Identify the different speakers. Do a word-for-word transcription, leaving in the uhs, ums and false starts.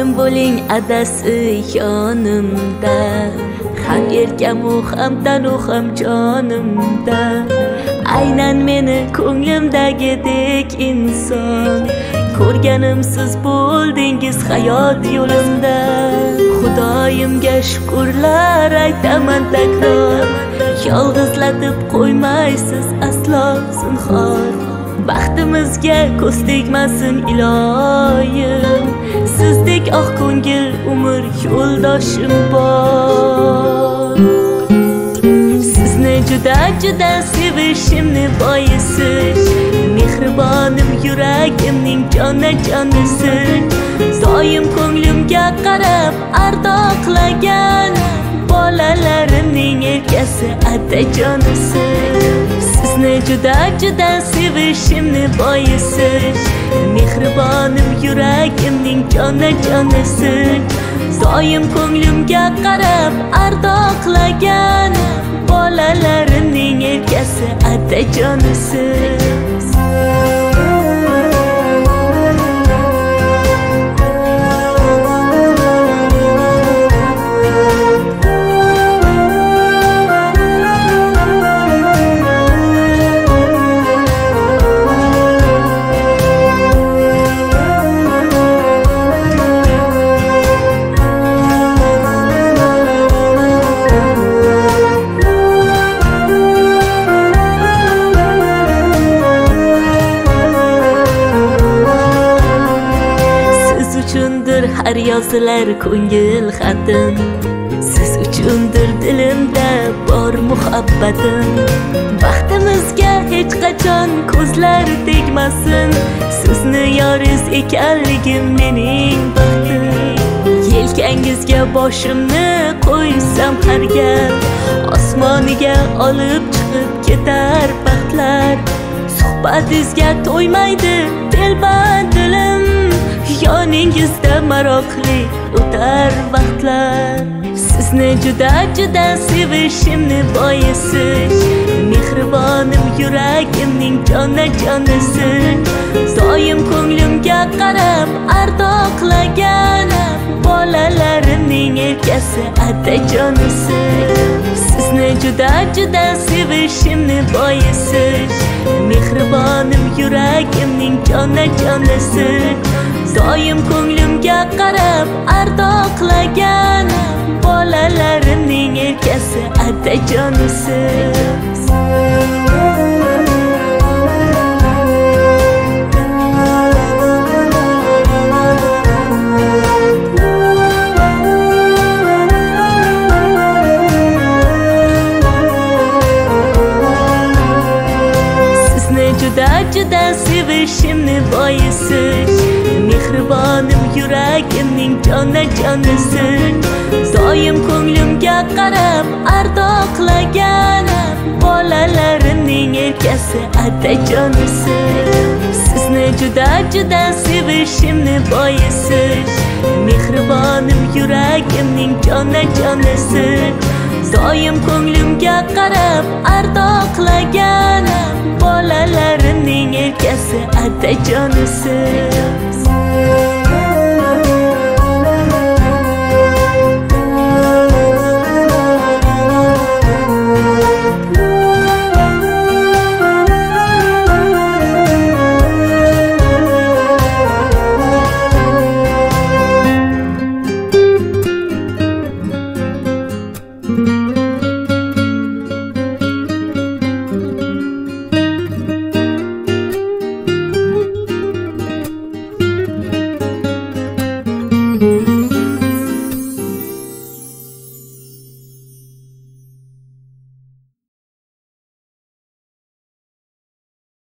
Speaker 1: bo'ling adasi yonimda, ham erkamu ham tanu ham jonimda. Aynan meni ko'nglimdagidek inson, ko'rganim siz bo'ldingiz hayot yo'limda. Xudoyimga shukrlar aytaman takror, yolg'izlatib qo'ymaysiz aslo zinhor. Baxtimizga ko'z tegmasin iloyim, sizdek oq ko'ngil umr yo'ldoshim bor. Sizni juda juda sevishimni boisi, mehribonim yuragimning jonajonisi. Doim ko'nglimga qarab ardoqlagan bolalarimning erkasi otajonisi. Sizni juda juda sevishimni boisi, mehribonim yuragimning jonajonisi. Doim ko'nglimga qarab ardoqlagan bolalarimning erkasi otajonisi. Har yozilar ko'ngil xatim, siz uchundir dilimda bor muhabbatim. Baxtimizga hech qachon ko'zlar tegmasin, sizni yoriz ekanligim mening baxtim. Yelkangizga boshimni qo'ysam har gal, osmoniga olib chiqib ketar baxtlar. Suhbatingizga to'ymaydi telband dilim, yoningizda maroqli o'tar vaqtlar. Sizni juda juda sevishimni boisi, mehribonim yuragimning jonajonisi. Doim ko'nglimga qarab ardoqlagan bolalarimning erkasi otajonisi. Sizni juda juda sevishimni boisi, mehribonim yuragimning jonajonisi. Doim ko'nglimga qarab ardoqlagan bolalarimning erkasi otajonisi. Sizni juda juda sevishimni boisi, mehribonim yuragimning jonajonisi. Doim ko'nglimga qarab ardoqlagan bolalarimning erkasi otajonisi. Sizni juda juda sevishimni boisi, mehribonim yuragimning jonajonisi. Doim ko'nglimga qarab ardoqlagan bolalarimning erkasi otajonisi.